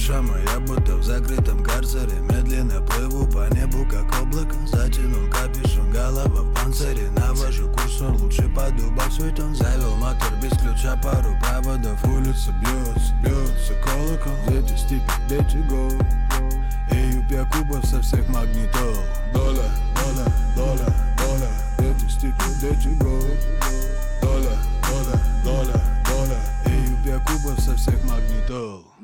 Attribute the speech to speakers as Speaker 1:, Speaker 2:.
Speaker 1: Душа моя будто в закрытом карцере. Медленно плыву по небу, как облако. Затянул капюшон, голова в панцире. Навожу курс, он лучше подубав свой тон. Завел мотор без ключа, пару проводов. Улица бьется, бьется колокол. Дети степи, дети go. Эй, пья кубов со всех магнитол. Доля, доля, доля, доля. Дети степи, дети go. Доля, доля, доля, доля. Эй, пья кубов со всех магнитол.